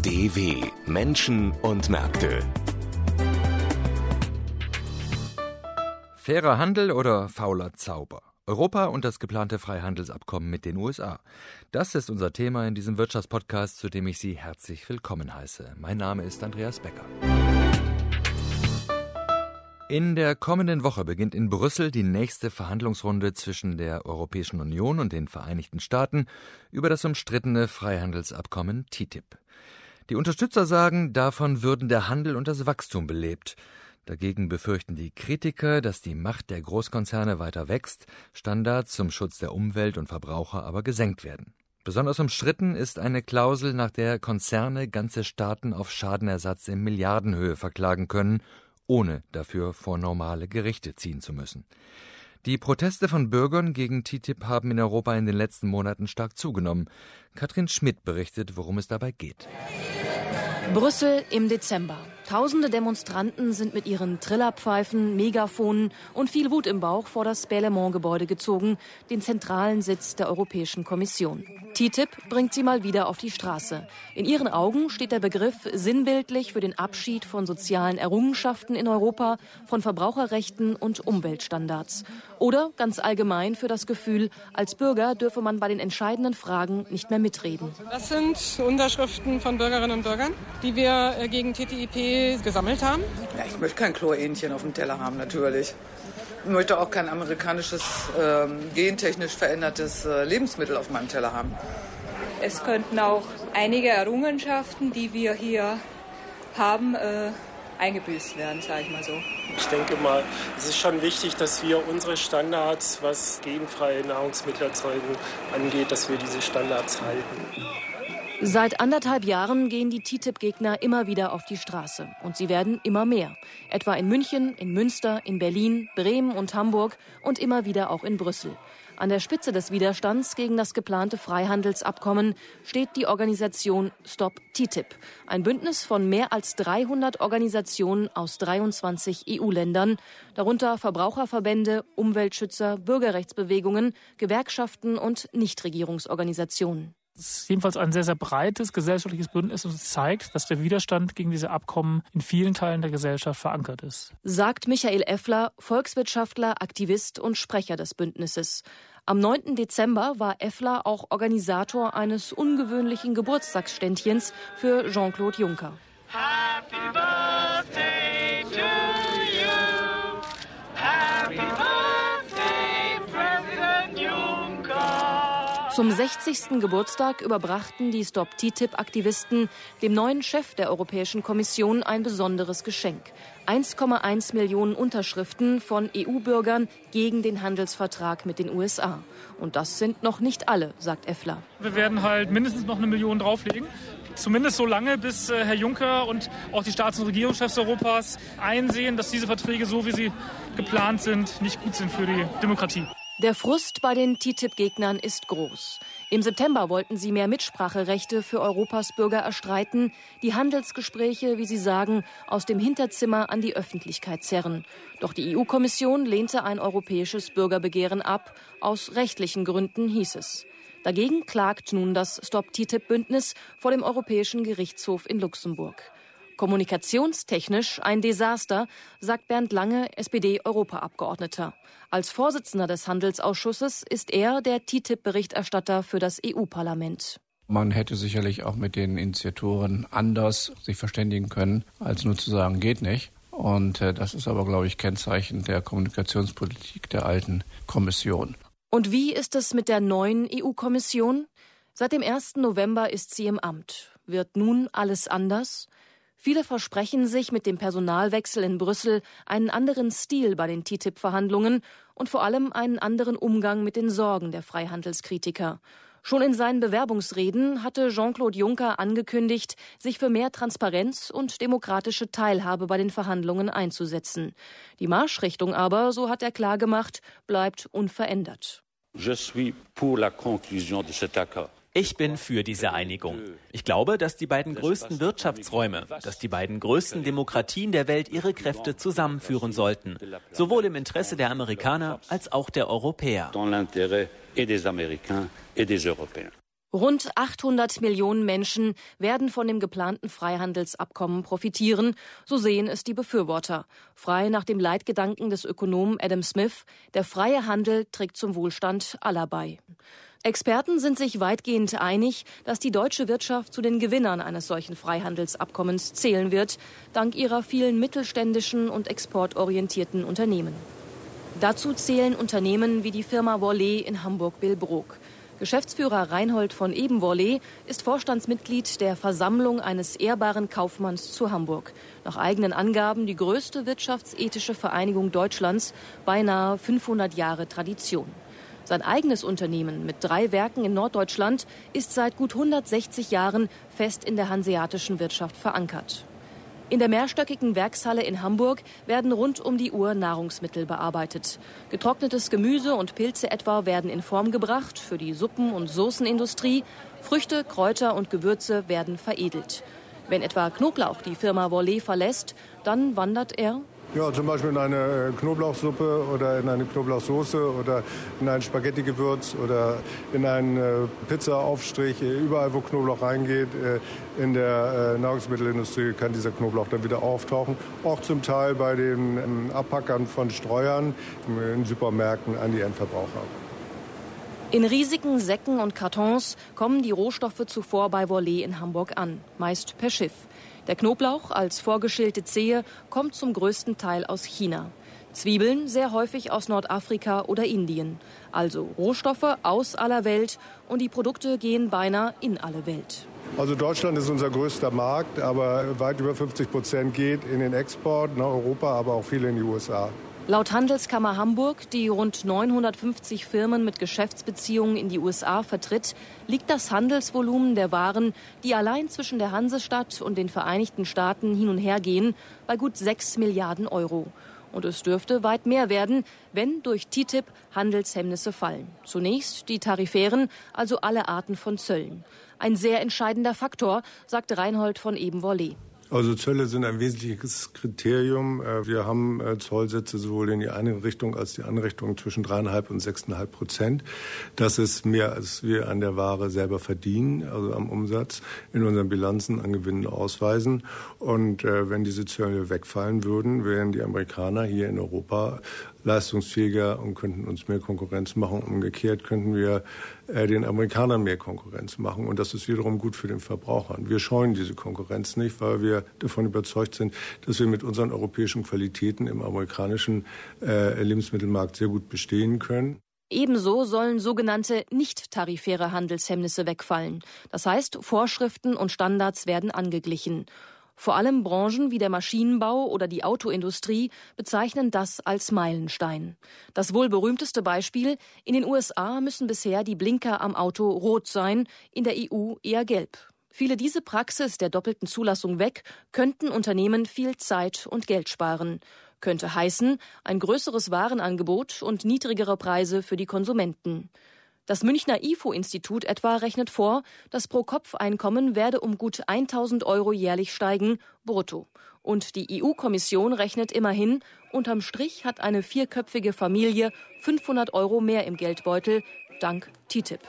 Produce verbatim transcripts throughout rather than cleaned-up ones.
D W Menschen und Märkte. Fairer Handel oder fauler Zauber? Europa und das geplante Freihandelsabkommen mit den U S A. Das ist unser Thema in diesem Wirtschaftspodcast, zu dem ich Sie herzlich willkommen heiße. Mein Name ist Andreas Becker. In der kommenden Woche beginnt in Brüssel die nächste Verhandlungsrunde zwischen der Europäischen Union und den Vereinigten Staaten über das umstrittene Freihandelsabkommen T T I P. Die Unterstützer sagen, davon würden der Handel und das Wachstum belebt. Dagegen befürchten die Kritiker, dass die Macht der Großkonzerne weiter wächst, Standards zum Schutz der Umwelt und Verbraucher aber gesenkt werden. Besonders umstritten ist eine Klausel, nach der Konzerne ganze Staaten auf Schadenersatz in Milliardenhöhe verklagen können, ohne dafür vor normale Gerichte ziehen zu müssen. Die Proteste von Bürgern gegen T T I P haben in Europa in den letzten Monaten stark zugenommen. Katrin Schmidt berichtet, worum es dabei geht. Brüssel im Dezember. Tausende Demonstranten sind mit ihren Trillerpfeifen, Megafonen und viel Wut im Bauch vor das Berlaymont-Gebäude gezogen, den zentralen Sitz der Europäischen Kommission. T T I P bringt sie mal wieder auf die Straße. In ihren Augen steht der Begriff sinnbildlich für den Abschied von sozialen Errungenschaften in Europa, von Verbraucherrechten und Umweltstandards. Oder ganz allgemein für das Gefühl, als Bürger dürfe man bei den entscheidenden Fragen nicht mehr mitreden. Das sind Unterschriften von Bürgerinnen und Bürgern, die wir gegen T T I P gesammelt haben. Ja, ich möchte kein Chlorähnchen auf dem Teller haben, natürlich. Ich möchte auch kein amerikanisches, äh, gentechnisch verändertes äh, Lebensmittel auf meinem Teller haben. Es könnten auch einige Errungenschaften, die wir hier haben, äh, eingebüßt werden, sage ich mal so. Ich denke mal, es ist schon wichtig, dass wir unsere Standards, was genfreie Nahrungsmittelerzeugung angeht, dass wir diese Standards halten. Seit anderthalb Jahren gehen die T T I P-Gegner immer wieder auf die Straße. Und sie werden immer mehr. Etwa in München, in Münster, in Berlin, Bremen und Hamburg und immer wieder auch in Brüssel. An der Spitze des Widerstands gegen das geplante Freihandelsabkommen steht die Organisation Stop T T I P. Ein Bündnis von mehr als dreihundert Organisationen aus dreiundzwanzig E U-Ländern, darunter Verbraucherverbände, Umweltschützer, Bürgerrechtsbewegungen, Gewerkschaften und Nichtregierungsorganisationen. Es ist jedenfalls ein sehr, sehr breites gesellschaftliches Bündnis und es zeigt, dass der Widerstand gegen diese Abkommen in vielen Teilen der Gesellschaft verankert ist. Sagt Michael Effler, Volkswirtschaftler, Aktivist und Sprecher des Bündnisses. Am neunten Dezember war Effler auch Organisator eines ungewöhnlichen Geburtstagsständchens für Jean-Claude Juncker. Happy Birthday to you. Happy Birthday, President Juncker. Zum sechzigsten Geburtstag überbrachten die Stop T T I P-Aktivisten dem neuen Chef der Europäischen Kommission ein besonderes Geschenk. eins Komma eins Millionen Unterschriften von E U-Bürgern gegen den Handelsvertrag mit den U S A. Und das sind noch nicht alle, sagt Effler. Wir werden halt mindestens noch eine Million drauflegen. Zumindest so lange, bis äh, Herr Juncker und auch die Staats- und Regierungschefs Europas einsehen, dass diese Verträge, so wie sie geplant sind, nicht gut sind für die Demokratie. Der Frust bei den T T I P-Gegnern ist groß. Im September wollten sie mehr Mitspracherechte für Europas Bürger erstreiten, die Handelsgespräche, wie sie sagen, aus dem Hinterzimmer an die Öffentlichkeit zerren. Doch die E U-Kommission lehnte ein europäisches Bürgerbegehren ab. Aus rechtlichen Gründen, hieß es. Dagegen klagt nun das Stop T T I P-Bündnis vor dem Europäischen Gerichtshof in Luxemburg. Kommunikationstechnisch ein Desaster, sagt Bernd Lange, S P D-Europaabgeordneter. Als Vorsitzender des Handelsausschusses ist er der T T I P-Berichterstatter für das E U-Parlament. Man hätte sicherlich auch mit den Initiatoren anders sich verständigen können, als nur zu sagen, geht nicht. Und äh, das ist aber, glaube ich, Kennzeichen der Kommunikationspolitik der alten Kommission. Und wie ist es mit der neuen E U-Kommission? Seit dem ersten November ist sie im Amt. Wird nun alles anders? Viele versprechen sich mit dem Personalwechsel in Brüssel einen anderen Stil bei den T T I P-Verhandlungen und vor allem einen anderen Umgang mit den Sorgen der Freihandelskritiker. Schon in seinen Bewerbungsreden hatte Jean-Claude Juncker angekündigt, sich für mehr Transparenz und demokratische Teilhabe bei den Verhandlungen einzusetzen. Die Marschrichtung aber, so hat er klargemacht, bleibt unverändert. Je suis pour la conclusion de cet accord. Ich bin für diese Einigung. Ich glaube, dass die beiden größten Wirtschaftsräume, dass die beiden größten Demokratien der Welt ihre Kräfte zusammenführen sollten. Sowohl im Interesse der Amerikaner als auch der Europäer. Rund achthundert Millionen Menschen werden von dem geplanten Freihandelsabkommen profitieren, so sehen es die Befürworter. Frei nach dem Leitgedanken des Ökonomen Adam Smith, der freie Handel trägt zum Wohlstand aller bei. Experten sind sich weitgehend einig, dass die deutsche Wirtschaft zu den Gewinnern eines solchen Freihandelsabkommens zählen wird, dank ihrer vielen mittelständischen und exportorientierten Unternehmen. Dazu zählen Unternehmen wie die Firma Worley in Hamburg-Billbrook. Geschäftsführer Reinhold von Ebenworley ist Vorstandsmitglied der Versammlung eines ehrbaren Kaufmanns zu Hamburg. Nach eigenen Angaben die größte wirtschaftsethische Vereinigung Deutschlands, beinahe fünfhundert Jahre Tradition. Sein eigenes Unternehmen mit drei Werken in Norddeutschland ist seit gut hundertsechzig Jahren fest in der hanseatischen Wirtschaft verankert. In der mehrstöckigen Werkshalle in Hamburg werden rund um die Uhr Nahrungsmittel bearbeitet. Getrocknetes Gemüse und Pilze etwa werden in Form gebracht für die Suppen- und Soßenindustrie. Früchte, Kräuter und Gewürze werden veredelt. Wenn etwa Knoblauch die Firma Worley verlässt, dann wandert er Ja, zum Beispiel in eine Knoblauchsuppe oder in eine Knoblauchsoße oder in ein Spaghetti-Gewürz oder in einen Pizzaaufstrich. Überall, wo Knoblauch reingeht, in der Nahrungsmittelindustrie kann dieser Knoblauch dann wieder auftauchen. Auch zum Teil bei den Abpackern von Streuern in Supermärkten an die Endverbraucher. In riesigen Säcken und Kartons kommen die Rohstoffe zuvor bei Worley in Hamburg an, meist per Schiff. Der Knoblauch als vorgeschälte Zehe kommt zum größten Teil aus China. Zwiebeln sehr häufig aus Nordafrika oder Indien. Also Rohstoffe aus aller Welt und die Produkte gehen beinahe in alle Welt. Also Deutschland ist unser größter Markt, aber weit über fünfzig Prozent geht in den Export nach Europa, aber auch viel in die U S A. Laut Handelskammer Hamburg, die rund neunhundertfünfzig Firmen mit Geschäftsbeziehungen in die U S A vertritt, liegt das Handelsvolumen der Waren, die allein zwischen der Hansestadt und den Vereinigten Staaten hin und her gehen, bei gut sechs Milliarden Euro. Und es dürfte weit mehr werden, wenn durch T T I P Handelshemmnisse fallen. Zunächst die tarifären, also alle Arten von Zöllen. Ein sehr entscheidender Faktor, sagte Reinhold von Ebenworley. Also Zölle sind ein wesentliches Kriterium. Wir haben Zollsätze sowohl in die eine Richtung als die andere Richtung zwischen dreieinhalb und sechseinhalb Prozent. Das ist mehr, als wir an der Ware selber verdienen, also am Umsatz, in unseren Bilanzen an Gewinnen ausweisen. Und wenn diese Zölle wegfallen würden, wären die Amerikaner hier in Europa leistungsfähiger und könnten uns mehr Konkurrenz machen. Umgekehrt könnten wir äh, den Amerikanern mehr Konkurrenz machen. Und das ist wiederum gut für den Verbraucher. Wir scheuen diese Konkurrenz nicht, weil wir davon überzeugt sind, dass wir mit unseren europäischen Qualitäten im amerikanischen äh, Lebensmittelmarkt sehr gut bestehen können. Ebenso sollen sogenannte nicht-tarifäre Handelshemmnisse wegfallen. Das heißt, Vorschriften und Standards werden angeglichen. Vor allem Branchen wie der Maschinenbau oder die Autoindustrie bezeichnen das als Meilenstein. Das wohl berühmteste Beispiel: In den U S A müssen bisher die Blinker am Auto rot sein, in der E U eher gelb. Fiele diese Praxis der doppelten Zulassung weg, könnten Unternehmen viel Zeit und Geld sparen. Könnte heißen, ein größeres Warenangebot und niedrigere Preise für die Konsumenten. Das Münchner I F O-Institut etwa rechnet vor, das Pro-Kopf-Einkommen werde um gut tausend Euro jährlich steigen, brutto. Und die E U-Kommission rechnet immerhin, unterm Strich hat eine vierköpfige Familie fünfhundert Euro mehr im Geldbeutel, dank T T I P.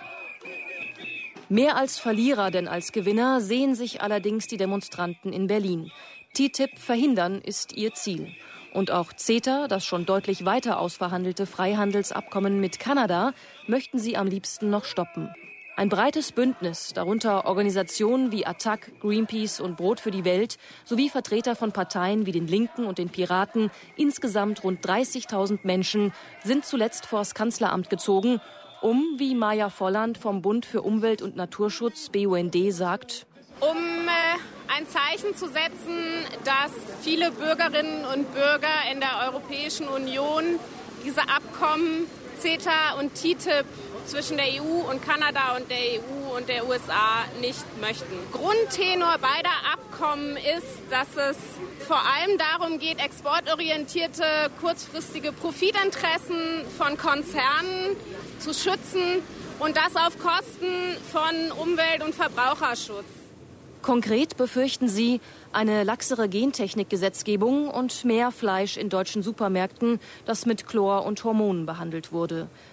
Mehr als Verlierer denn als Gewinner sehen sich allerdings die Demonstranten in Berlin. T T I P verhindern ist ihr Ziel. Und auch CETA, das schon deutlich weiter ausverhandelte Freihandelsabkommen mit Kanada, möchten sie am liebsten noch stoppen. Ein breites Bündnis, darunter Organisationen wie Attac, Greenpeace und Brot für die Welt, sowie Vertreter von Parteien wie den Linken und den Piraten, insgesamt rund dreißigtausend Menschen, sind zuletzt vors Kanzleramt gezogen, um, wie Maja Volland vom Bund für Umwelt und Naturschutz B U N D sagt, um äh, ein Zeichen zu setzen, dass viele Bürgerinnen und Bürger in der Europäischen Union diese Abkommen CETA und T T I P zwischen der E U und Kanada und der E U und der U S A nicht möchten. Grundtenor beider Abkommen ist, dass es vor allem darum geht, exportorientierte, kurzfristige Profitinteressen von Konzernen zu schützen und das auf Kosten von Umwelt- und Verbraucherschutz. Konkret befürchten sie eine laxere Gentechnikgesetzgebung und mehr Fleisch in deutschen Supermärkten, das mit Chlor und Hormonen behandelt wurde.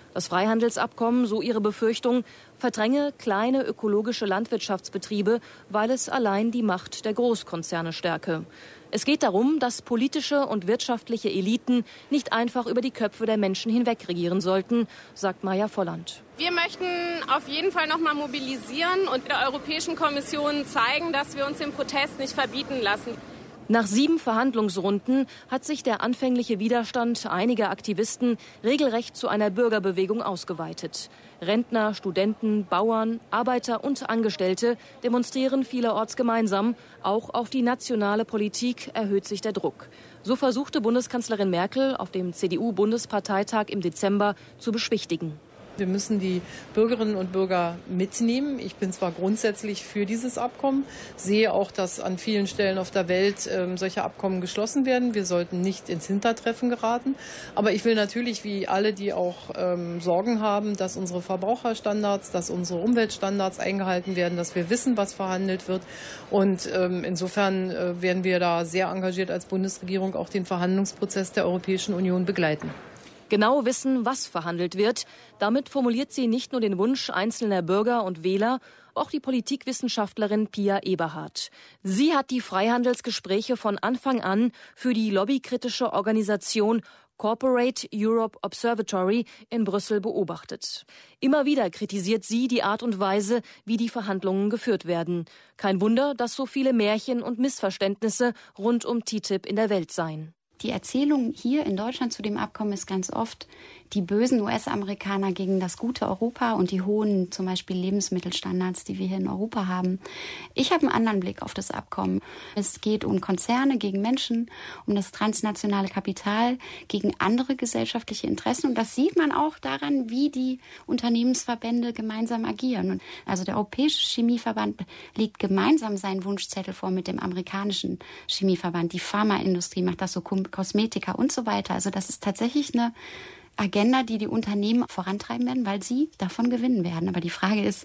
Das Freihandelsabkommen, so ihre Befürchtung, verdränge kleine ökologische Landwirtschaftsbetriebe, weil es allein die Macht der Großkonzerne stärke. Es geht darum, dass politische und wirtschaftliche Eliten nicht einfach über die Köpfe der Menschen hinweg regieren sollten, sagt Maja Volland. Wir möchten auf jeden Fall noch mal mobilisieren und der Europäischen Kommission zeigen, dass wir uns den Protest nicht verbieten lassen. Nach sieben Verhandlungsrunden hat sich der anfängliche Widerstand einiger Aktivisten regelrecht zu einer Bürgerbewegung ausgeweitet. Rentner, Studenten, Bauern, Arbeiter und Angestellte demonstrieren vielerorts gemeinsam. Auch auf die nationale Politik erhöht sich der Druck. So versuchte Bundeskanzlerin Merkel auf dem C D U-Bundesparteitag im Dezember zu beschwichtigen. Wir müssen die Bürgerinnen und Bürger mitnehmen. Ich bin zwar grundsätzlich für dieses Abkommen, sehe auch, dass an vielen Stellen auf der Welt äh, solche Abkommen geschlossen werden. Wir sollten nicht ins Hintertreffen geraten. Aber ich will natürlich, wie alle, die auch ähm, Sorgen haben, dass unsere Verbraucherstandards, dass unsere Umweltstandards eingehalten werden, dass wir wissen, was verhandelt wird. Und ähm, insofern äh, werden wir da sehr engagiert als Bundesregierung auch den Verhandlungsprozess der Europäischen Union begleiten. Genau wissen, was verhandelt wird. Damit formuliert sie nicht nur den Wunsch einzelner Bürger und Wähler, auch die Politikwissenschaftlerin Pia Eberhardt. Sie hat die Freihandelsgespräche von Anfang an für die lobbykritische Organisation Corporate Europe Observatory in Brüssel beobachtet. Immer wieder kritisiert sie die Art und Weise, wie die Verhandlungen geführt werden. Kein Wunder, dass so viele Märchen und Missverständnisse rund um T T I P in der Welt seien. Die Erzählung hier in Deutschland zu dem Abkommen ist ganz oft die bösen U S-Amerikaner gegen das gute Europa und die hohen, zum Beispiel Lebensmittelstandards, die wir hier in Europa haben. Ich habe einen anderen Blick auf das Abkommen. Es geht um Konzerne gegen Menschen, um das transnationale Kapital gegen andere gesellschaftliche Interessen. Und das sieht man auch daran, wie die Unternehmensverbände gemeinsam agieren. Und also der Europäische Chemieverband legt gemeinsam seinen Wunschzettel vor mit dem amerikanischen Chemieverband. Die Pharmaindustrie macht das so, Kosmetika und so weiter. Also das ist tatsächlich eine Agenda, die die Unternehmen vorantreiben werden, weil sie davon gewinnen werden. Aber die Frage ist,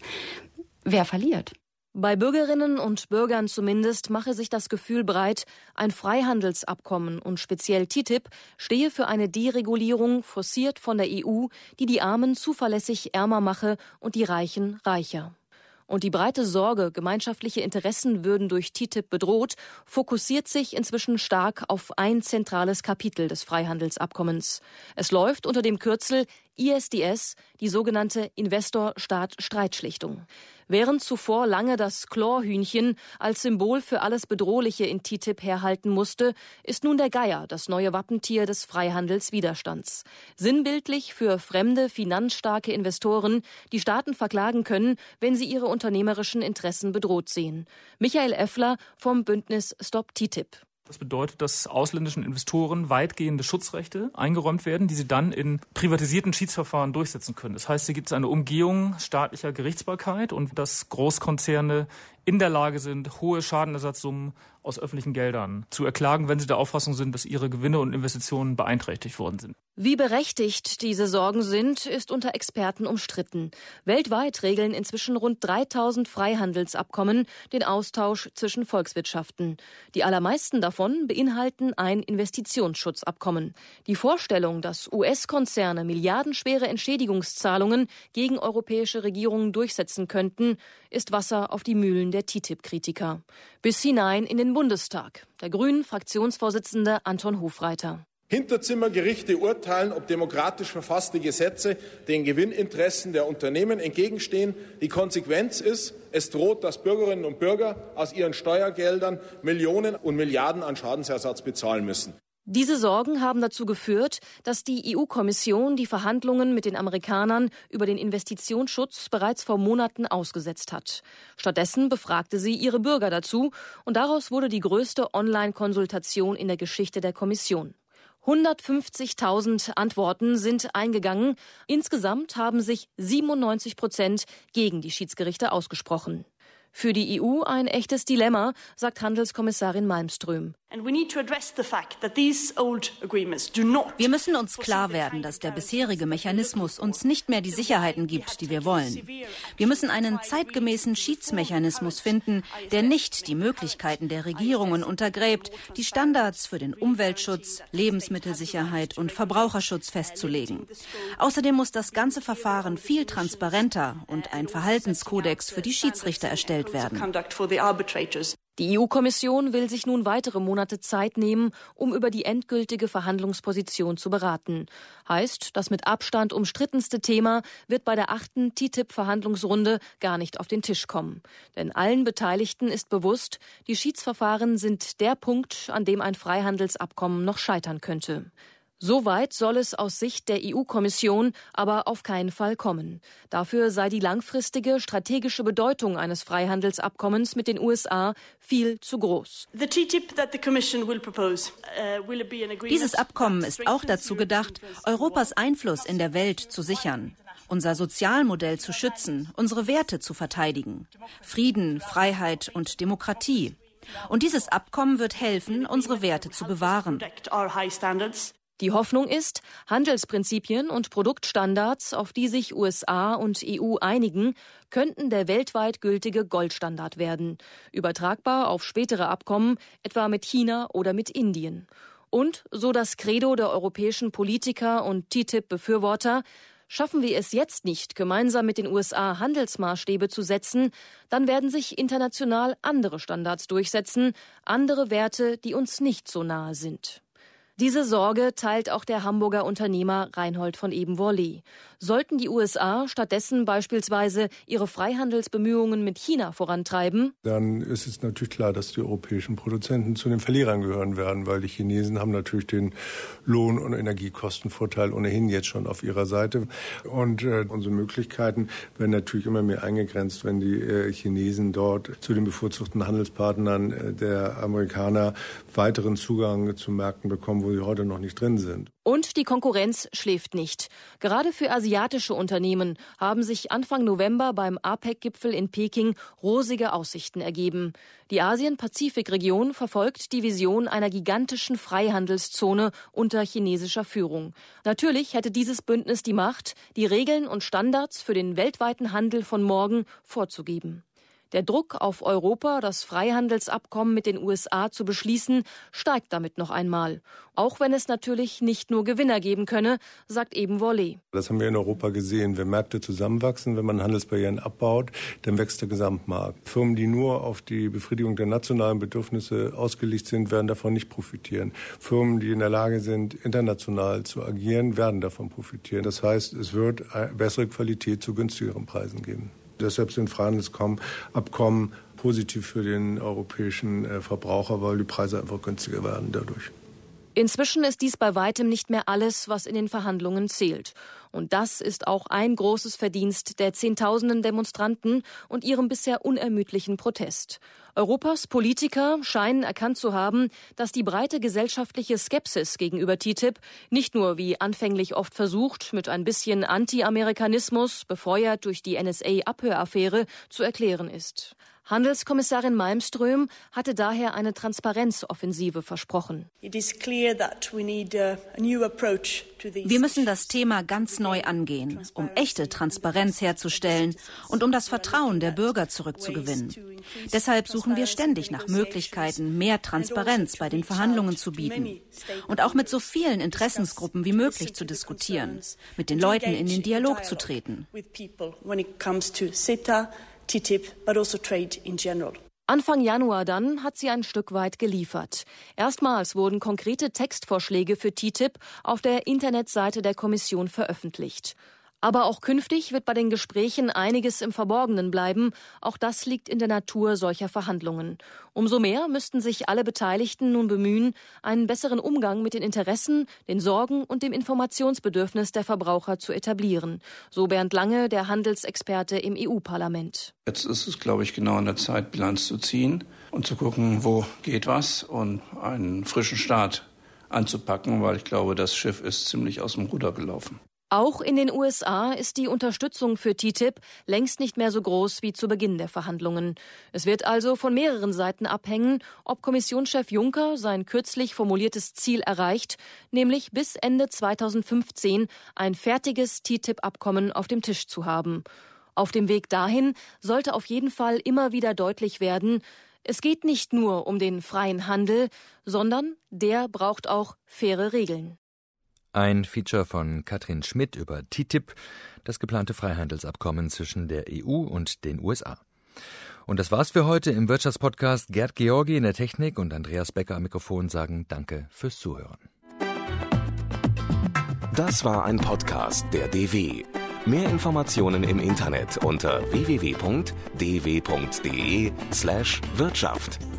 wer verliert? Bei Bürgerinnen und Bürgern zumindest mache sich das Gefühl breit, ein Freihandelsabkommen und speziell T T I P stehe für eine Deregulierung, forciert von der E U, die die Armen zuverlässig ärmer mache und die Reichen reicher. Und die breite Sorge, gemeinschaftliche Interessen würden durch T T I P bedroht, fokussiert sich inzwischen stark auf ein zentrales Kapitel des Freihandelsabkommens. Es läuft unter dem Kürzel I S D S, die sogenannte Investor-Staat-Streitschlichtung. Während zuvor lange das Chlorhühnchen als Symbol für alles Bedrohliche in T T I P herhalten musste, ist nun der Geier das neue Wappentier des Freihandelswiderstands. Sinnbildlich für fremde, finanzstarke Investoren, die Staaten verklagen können, wenn sie ihre unternehmerischen Interessen bedroht sehen. Michael Effler vom Bündnis Stop T T I P. Das bedeutet, dass ausländischen Investoren weitgehende Schutzrechte eingeräumt werden, die sie dann in privatisierten Schiedsverfahren durchsetzen können. Das heißt, hier gibt es eine Umgehung staatlicher Gerichtsbarkeit und dass Großkonzerne in der Lage sind, hohe Schadenersatzsummen aus öffentlichen Geldern zu erklagen, wenn sie der Auffassung sind, dass ihre Gewinne und Investitionen beeinträchtigt worden sind. Wie berechtigt diese Sorgen sind, ist unter Experten umstritten. Weltweit regeln inzwischen rund dreitausend Freihandelsabkommen den Austausch zwischen Volkswirtschaften. Die allermeisten davon beinhalten ein Investitionsschutzabkommen. Die Vorstellung, dass U S-Konzerne milliardenschwere Entschädigungszahlungen gegen europäische Regierungen durchsetzen könnten, ist Wasser auf die Mühlen der T T I P-Kritiker. Bis hinein in den Bundestag. Der Grünen-Fraktionsvorsitzende Anton Hofreiter. Hinterzimmergerichte urteilen, ob demokratisch verfasste Gesetze den Gewinninteressen der Unternehmen entgegenstehen. Die Konsequenz ist, es droht, dass Bürgerinnen und Bürger aus ihren Steuergeldern Millionen und Milliarden an Schadensersatz bezahlen müssen. Diese Sorgen haben dazu geführt, dass die E U-Kommission die Verhandlungen mit den Amerikanern über den Investitionsschutz bereits vor Monaten ausgesetzt hat. Stattdessen befragte sie ihre Bürger dazu und daraus wurde die größte Online-Konsultation in der Geschichte der Kommission. hundertfünfzigtausend Antworten sind eingegangen. Insgesamt haben sich siebenundneunzig Prozent gegen die Schiedsgerichte ausgesprochen. Für die E U ein echtes Dilemma, sagt Handelskommissarin Malmström. Wir müssen uns klar werden, dass der bisherige Mechanismus uns nicht mehr die Sicherheiten gibt, die wir wollen. Wir müssen einen zeitgemäßen Schiedsmechanismus finden, der nicht die Möglichkeiten der Regierungen untergräbt, die Standards für den Umweltschutz, Lebensmittelsicherheit und Verbraucherschutz festzulegen. Außerdem muss das ganze Verfahren viel transparenter und ein Verhaltenskodex für die Schiedsrichter erstellt werden. Die E U-Kommission will sich nun weitere Monate Zeit nehmen, um über die endgültige Verhandlungsposition zu beraten. Heißt, das mit Abstand umstrittenste Thema wird bei der achten T T I P-Verhandlungsrunde gar nicht auf den Tisch kommen. Denn allen Beteiligten ist bewusst, die Schiedsverfahren sind der Punkt, an dem ein Freihandelsabkommen noch scheitern könnte. So weit soll es aus Sicht der E U-Kommission aber auf keinen Fall kommen. Dafür sei die langfristige strategische Bedeutung eines Freihandelsabkommens mit den U S A viel zu groß. Dieses Abkommen ist auch dazu gedacht, Europas Einfluss in der Welt zu sichern, unser Sozialmodell zu schützen, unsere Werte zu verteidigen. Frieden, Freiheit und Demokratie. Und dieses Abkommen wird helfen, unsere Werte zu bewahren. Die Hoffnung ist, Handelsprinzipien und Produktstandards, auf die sich U S A und E U einigen, könnten der weltweit gültige Goldstandard werden, übertragbar auf spätere Abkommen, etwa mit China oder mit Indien. Und, so das Credo der europäischen Politiker und T T I P-Befürworter, schaffen wir es jetzt nicht, gemeinsam mit den U S A Handelsmaßstäbe zu setzen, dann werden sich international andere Standards durchsetzen, andere Werte, die uns nicht so nahe sind. Diese Sorge teilt auch der Hamburger Unternehmer Reinhold von Ebenvorlee. Sollten die U S A stattdessen beispielsweise ihre Freihandelsbemühungen mit China vorantreiben, dann ist es natürlich klar, dass die europäischen Produzenten zu den Verlierern gehören werden, weil die Chinesen haben natürlich den Lohn- und Energiekostenvorteil ohnehin jetzt schon auf ihrer Seite. Und äh, unsere Möglichkeiten werden natürlich immer mehr eingegrenzt, wenn die äh, Chinesen dort zu den bevorzugten Handelspartnern äh, der Amerikaner weiteren Zugang zu Märkten bekommen, wo sie heute noch nicht drin sind. Und die Konkurrenz schläft nicht. Gerade für asiatische Unternehmen haben sich Anfang November beim A P E C-Gipfel in Peking rosige Aussichten ergeben. Die Asien-Pazifik-Region verfolgt die Vision einer gigantischen Freihandelszone unter chinesischer Führung. Natürlich hätte dieses Bündnis die Macht, die Regeln und Standards für den weltweiten Handel von morgen vorzugeben. Der Druck auf Europa, das Freihandelsabkommen mit den U S A zu beschließen, steigt damit noch einmal. Auch wenn es natürlich nicht nur Gewinner geben könne, sagt Ebenvorlee. Das haben wir in Europa gesehen. Wenn Märkte zusammenwachsen, wenn man Handelsbarrieren abbaut, dann wächst der Gesamtmarkt. Firmen, die nur auf die Befriedigung der nationalen Bedürfnisse ausgelegt sind, werden davon nicht profitieren. Firmen, die in der Lage sind, international zu agieren, werden davon profitieren. Das heißt, es wird eine bessere Qualität zu günstigeren Preisen geben. Deshalb sind Freihandelsabkommen positiv für den europäischen Verbraucher, weil die Preise einfach günstiger werden dadurch. Inzwischen ist dies bei weitem nicht mehr alles, was in den Verhandlungen zählt. Und das ist auch ein großes Verdienst der Zehntausenden Demonstranten und ihrem bisher unermüdlichen Protest. Europas Politiker scheinen erkannt zu haben, dass die breite gesellschaftliche Skepsis gegenüber T T I P nicht nur, wie anfänglich oft versucht, mit ein bisschen Anti-Amerikanismus, befeuert durch die N S A-Abhöraffäre, zu erklären ist. Handelskommissarin Malmström hatte daher eine Transparenzoffensive versprochen. Wir müssen das Thema ganz neu angehen, um echte Transparenz herzustellen und um das Vertrauen der Bürger zurückzugewinnen. Deshalb suchen wir ständig nach Möglichkeiten, mehr Transparenz bei den Verhandlungen zu bieten und auch mit so vielen Interessensgruppen wie möglich zu diskutieren, mit den Leuten in den Dialog zu treten. T T I P, but also trade in general. Anfang Januar dann hat sie ein Stück weit geliefert. Erstmals wurden konkrete Textvorschläge für T T I P auf der Internetseite der Kommission veröffentlicht. Aber auch künftig wird bei den Gesprächen einiges im Verborgenen bleiben. Auch das liegt in der Natur solcher Verhandlungen. Umso mehr müssten sich alle Beteiligten nun bemühen, einen besseren Umgang mit den Interessen, den Sorgen und dem Informationsbedürfnis der Verbraucher zu etablieren. So Bernd Lange, der Handelsexperte im E U-Parlament. Jetzt ist es, glaube ich, genau an der Zeit, Bilanz zu ziehen und zu gucken, wo geht was und einen frischen Start anzupacken, weil ich glaube, das Schiff ist ziemlich aus dem Ruder gelaufen. Auch in den U S A ist die Unterstützung für T T I P längst nicht mehr so groß wie zu Beginn der Verhandlungen. Es wird also von mehreren Seiten abhängen, ob Kommissionschef Juncker sein kürzlich formuliertes Ziel erreicht, nämlich bis Ende zweitausendfünfzehn ein fertiges T T I P-Abkommen auf dem Tisch zu haben. Auf dem Weg dahin sollte auf jeden Fall immer wieder deutlich werden, es geht nicht nur um den freien Handel, sondern der braucht auch faire Regeln. Ein Feature von Katrin Schmidt über T T I P, das geplante Freihandelsabkommen zwischen der E U und den U S A. Und das war's für heute im Wirtschaftspodcast. Gerd Georgi in der Technik und Andreas Becker am Mikrofon sagen Danke fürs Zuhören. Das war ein Podcast der D W. Mehr Informationen im Internet unter w w w punkt d w punkt d e slash Wirtschaft.